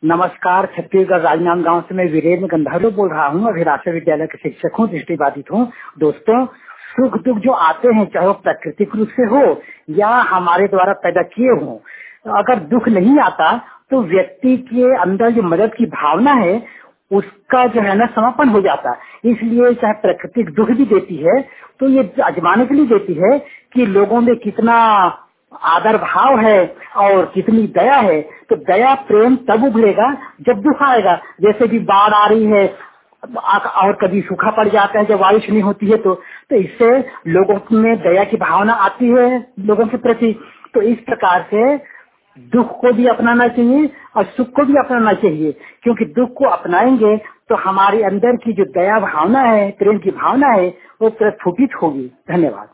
नमस्कार। छत्तीसगढ़ राजनांदगांव से मैं वीरेंद्र गंधर्व बोल रहा हूँ। अभिलाषा विद्यालय के शिक्षक हूँ, दृष्टिबाधित हूँ। दोस्तों, सुख दुख जो आते हैं, चाहे वो प्राकृतिक रूप से हो या हमारे द्वारा पैदा किए हों, अगर दुख नहीं आता तो व्यक्ति के अंदर जो मदद की भावना है उसका जो है ना समापन हो जाता है। इसलिए चाहे प्राकृतिक दुख भी देती है तो ये आजमाने के लिए देती है कि लोगों में कितना आदर भाव है और कितनी दया है। तो दया प्रेम तब उभरेगा जब दुख आएगा। जैसे कि बाढ़ आ रही है और कभी सूखा पड़ जाता है जब बारिश नहीं होती है तो इससे लोगों में दया की भावना आती है लोगों के प्रति। तो इस प्रकार से दुख को भी अपनाना चाहिए और सुख को भी अपनाना चाहिए, क्योंकि दुख को अपनाएंगे तो हमारे अंदर की जो दया भावना है, प्रेम की भावना है, वो प्रस्फुटित होगी। धन्यवाद।